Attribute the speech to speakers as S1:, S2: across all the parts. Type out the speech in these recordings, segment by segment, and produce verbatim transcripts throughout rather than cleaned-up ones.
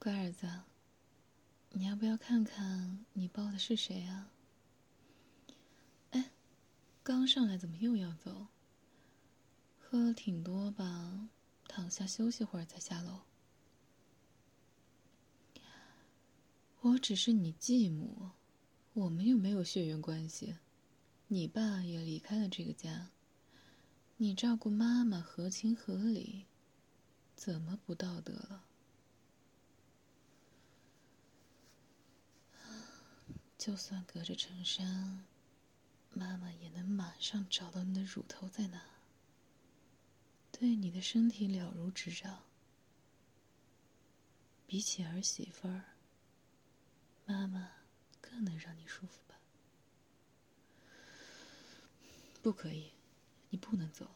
S1: 乖儿子，你要不要看看你抱的是谁啊？哎，刚上来怎么又要走？喝了挺多吧，躺下休息会儿再下楼。我只是你继母，我们又没有血缘关系，你爸也离开了这个家，你照顾妈妈合情合理，怎么不道德了？就算隔着城山，妈妈也能马上找到你的乳头在哪，对你的身体了如指掌。比起儿媳妇儿，妈妈更能让你舒服吧？不可以，你不能走。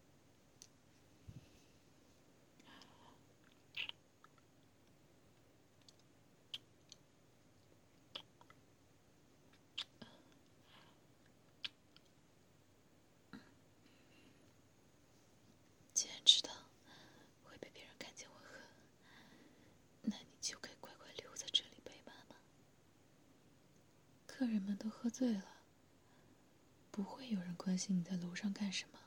S1: 既然知道会被别人看见我喝，那你就该乖乖留在这里陪妈妈。客人们都喝醉了，不会有人关心你在楼上干什么。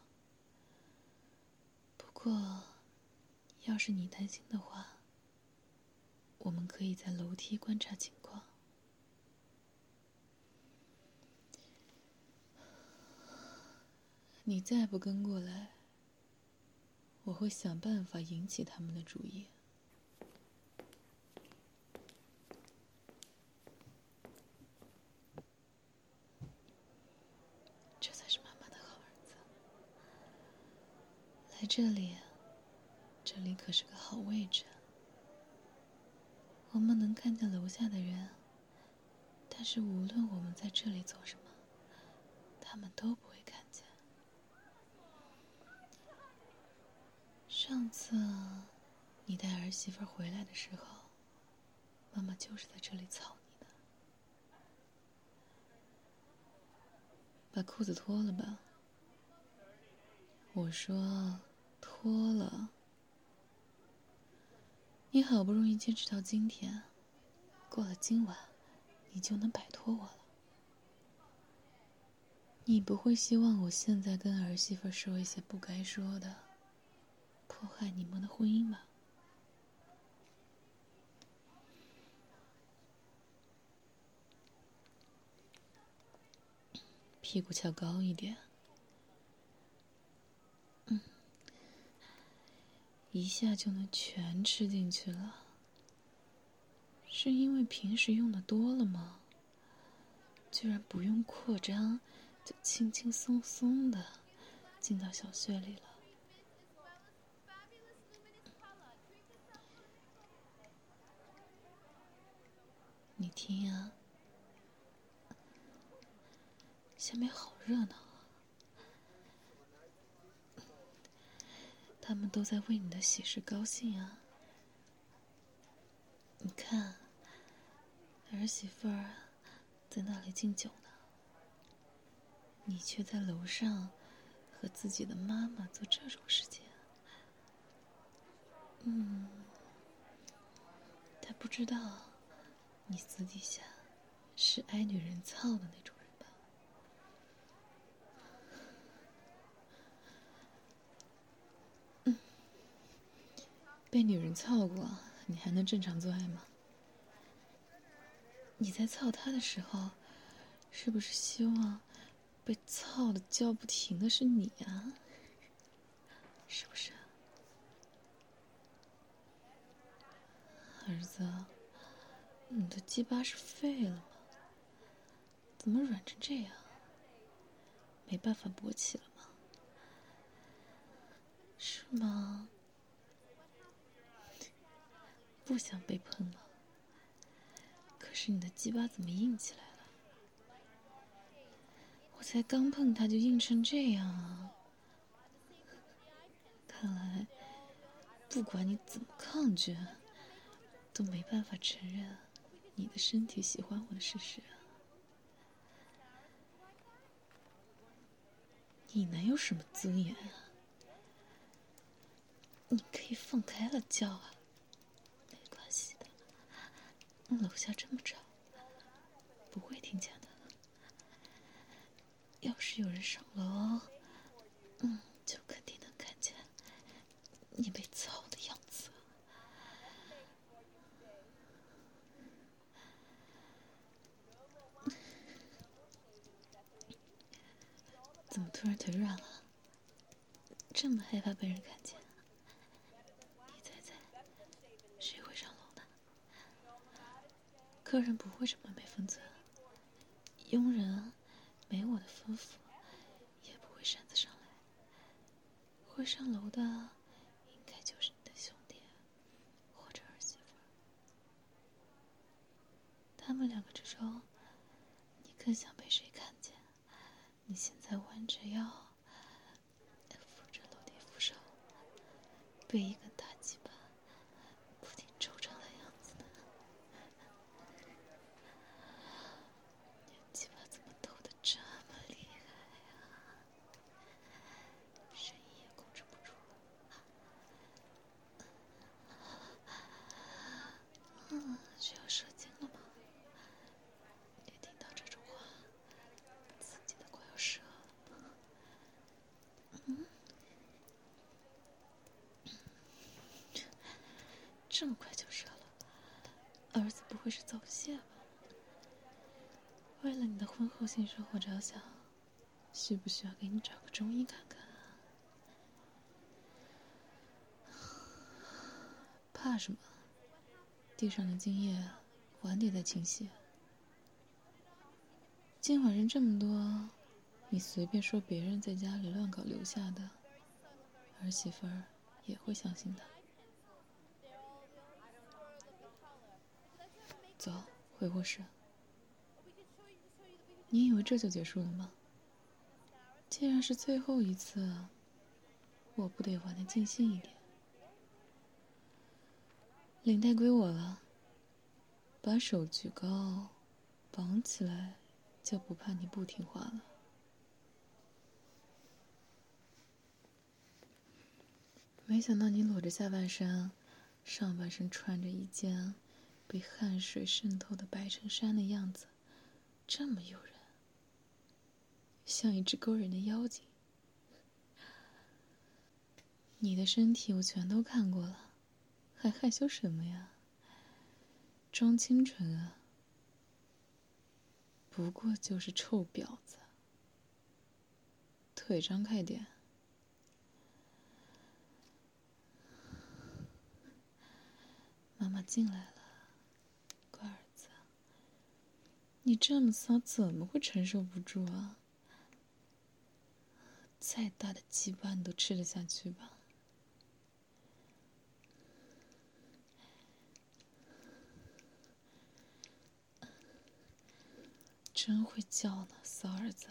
S1: 不过，要是你担心的话，我们可以在楼梯观察情况。你再不跟过来，我会想办法引起他们的注意。这才是妈妈的好儿子。来这里，这里可是个好位置。我们能看见楼下的人，但是无论我们在这里做什么，他们都不会看见。上次你带儿媳妇回来的时候，妈妈就是在这里操你的。把裤子脱了吧。我说脱了。你好不容易坚持到今天，过了今晚，你就能摆脱我了。你不会希望我现在跟儿媳妇说一些不该说的，破坏你们的婚姻吧？屁股翘高一点。嗯，一下就能全吃进去了。是因为平时用的多了吗？居然不用扩张，就轻轻松松的进到小穴里了。你听啊，下面好热闹啊！他们都在为你的喜事高兴啊！你看，儿媳妇儿在那里敬酒呢，你却在楼上和自己的妈妈做这种事情。嗯，他不知道你私底下是挨女人操的那种人吧？嗯，被女人操过，你还能正常做爱吗？你在操他的时候，是不是希望被操的叫不停的是你啊？是不是啊？儿子，你的鸡巴是废了吗？怎么软成这样？没办法勃起了吗？是吗？不想被碰了。可是你的鸡巴怎么硬起来了？我才刚碰它就硬成这样啊！看来，不管你怎么抗拒，都没办法承认你的身体喜欢我的事实啊！你能有什么尊严啊？你可以放开了叫啊，没关系的。 楼下这么吵，不会听见的。要是有人上楼，嗯，就肯定能看见你被操的样子。怎么突然腿软了？这么害怕被人看见？你猜猜，谁会上楼呢？客人不会这么没分寸，佣人没我的吩咐，也不会擅自上来。会上楼的，应该就是你的兄弟或者儿媳妇。他们两个之中，你更想被谁看见？你现在弯着腰，扶着楼梯扶手，被一根大鸡巴不停抽着的样子呢。你鸡巴怎么抖得这么厉害呀？声音也控制不住了。嗯，这要射精了吗？也听到这种话，刺激的快要射了。嗯，这么快就射了，儿子不会是早泄吧？为了你的婚后性生活着想，需不需要给你找个中医看看啊？怕什么？地上的精液晚点再清洗。今晚人这么多，你随便说别人在家里乱搞留下的，儿媳妇儿也会相信的。走，回卧室。你以为这就结束了吗？既然是最后一次，我不得玩得尽兴一点。领带归我了，把手举高，绑起来，就不怕你不听话了。没想到你裸着下半身，上半身穿着一件被汗水渗透的白衬衫的样子，这么诱人，像一只勾人的妖精。你的身体我全都看过了，还害羞什么呀？装清纯啊，不过就是臭婊子。腿张开点。妈妈进来了，乖儿子，你这么骚怎么会承受不住啊？再大的鸡巴你都吃得下去吧？真会叫呢，骚儿子，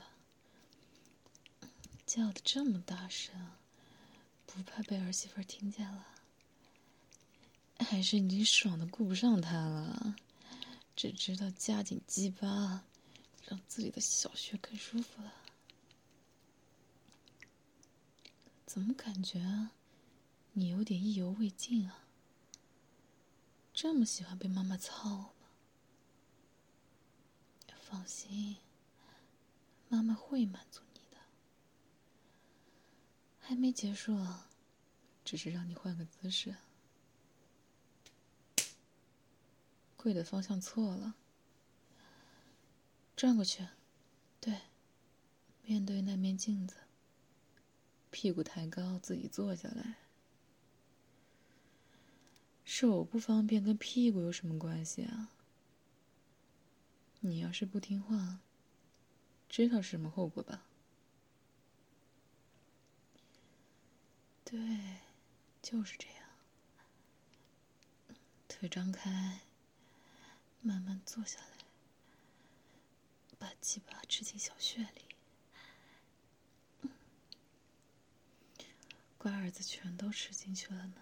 S1: 叫得这么大声，不怕被儿媳妇听见了？还是你爽得顾不上他了，只知道夹紧鸡巴，让自己的小穴更舒服了？怎么感觉你有点意犹未尽啊？这么喜欢被妈妈操吗？放心，妈妈会满足你的。还没结束啊，只是让你换个姿势。跪的方向错了，转过去，对，面对那面镜子，屁股抬高，自己坐下来。手不方便跟屁股有什么关系啊？你要是不听话，知道是什么后果吧？对，就是这样。腿张开，慢慢坐下来，把鸡巴吃进小穴里。乖儿子全都吃进去了呢。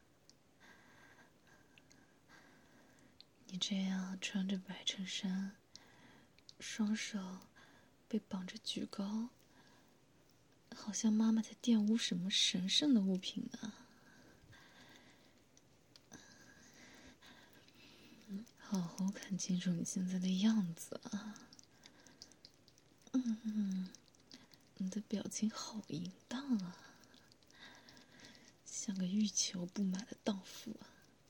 S1: 你这样穿着白衬衫，双手被绑着举高，好像妈妈在玷污什么神圣的物品呢。好好好看清楚你现在的样子啊！嗯，你的表情好淫荡啊，像个欲求不满的荡妇啊！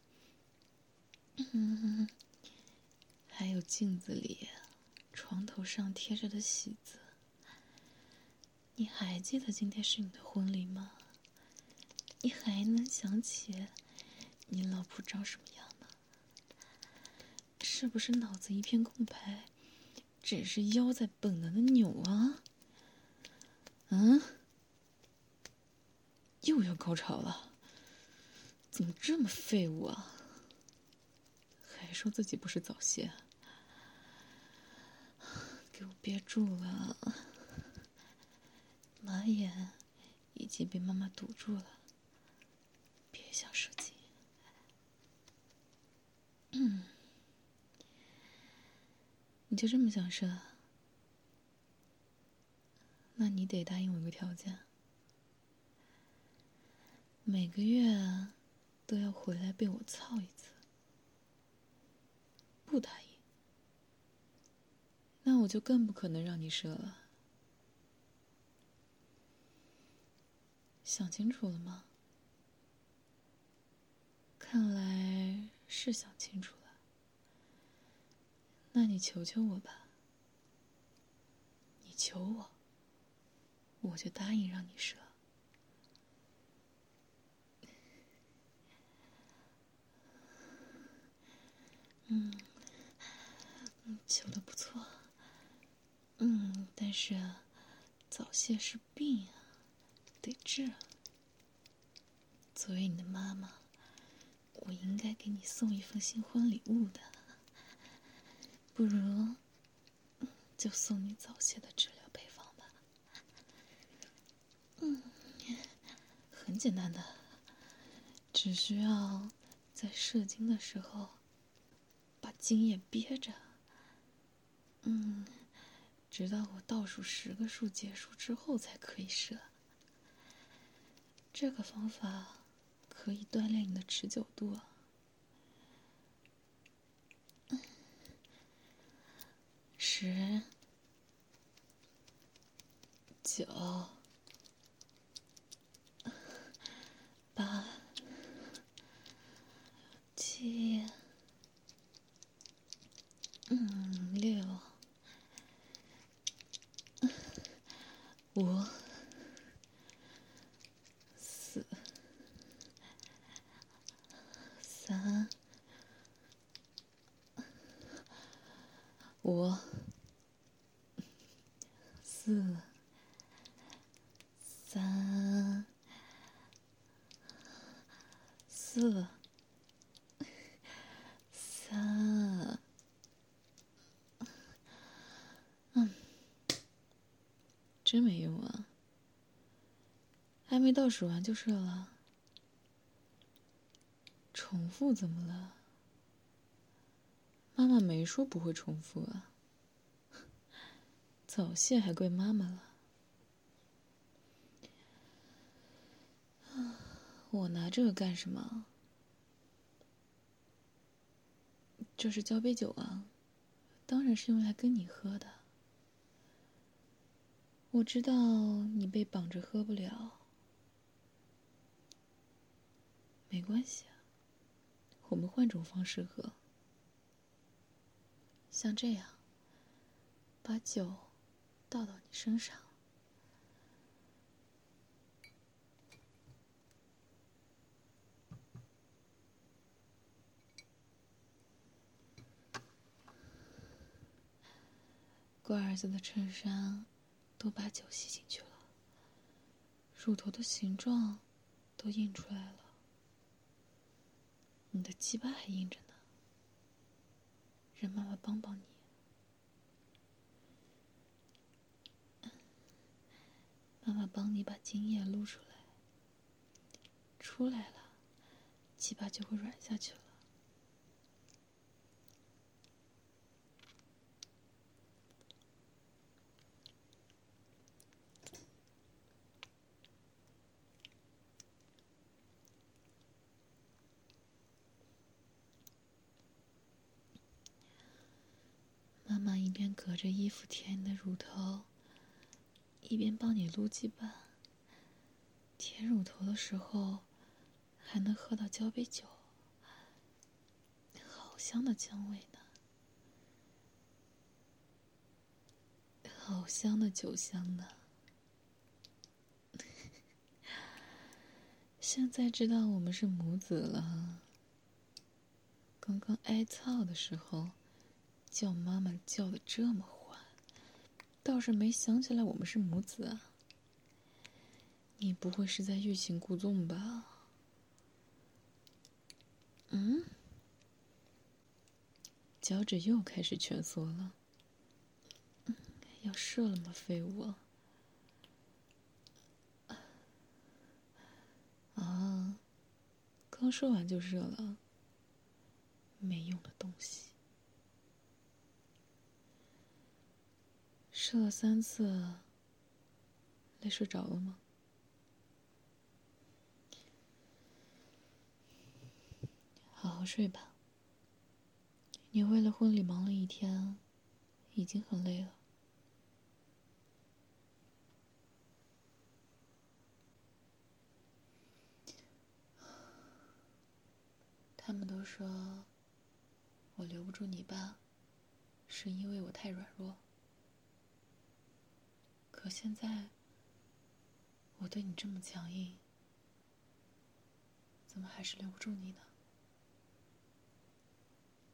S1: 嗯，还有镜子里、床头上贴着的喜字，你还记得今天是你的婚礼吗？你还能想起你老婆长什么样吗？是不是脑子一片空白，只是腰在本能的扭啊？嗯，又要高潮了，怎么这么废物啊？还说自己不是早泄，给我憋住了，马眼已经被妈妈堵住了，别想射精。嗯，你就这么想射？那你得答应我一个条件，每个月都要回来被我操一次。不答应，那我就更不可能让你射了。想清楚了吗？看来是想清楚了。那你求求我吧，你求我，我就答应让你射。嗯，嗯，求的不错。嗯，但是早泄是病啊，得治。作为你的妈妈，我应该给你送一份新婚礼物的。不如就送你早泄的治疗配方吧。嗯，很简单的，只需要在射精的时候把精液憋着，嗯，直到我倒数十个数结束之后才可以射。这个方法可以锻炼你的持久度。十、九、八、七、嗯，六、五、四、三、五、四、三、四、三。嗯，真没用啊！还没倒数完就射了，重复怎么了？妈妈没说不会重复啊。早泄还怪妈妈了。我拿这个干什么？这是交杯酒啊，当然是用来跟你喝的。我知道你被绑着喝不了，没关系啊，我们换种方式喝。像这样，把酒倒到你身上。乖儿子的衬衫都把酒吸进去了，乳头的形状都印出来了，你的鸡巴还印着呢，让妈妈帮帮你。妈妈帮你把精液撸出来，出来了，鸡巴就会软下去了。 边隔着衣服舔你的乳头，一边帮你撸鸡巴。舔乳头的时候，还能喝到交杯酒，好香的香味呢，好香的酒香呢。现在知道我们是母子了。刚刚挨操的时候，叫妈妈叫的这么欢，倒是没想起来我们是母子啊。你不会是在欲擒故纵吧？嗯？脚趾又开始蜷缩了。嗯，要射了吗，废物？啊，刚说完就射了，没用的东西。射了三次，累睡着了吗？好好睡吧。你为了婚礼忙了一天，已经很累了。他们都说我留不住你爸，是因为我太软弱。可现在我对你这么强硬，怎么还是留不住你呢？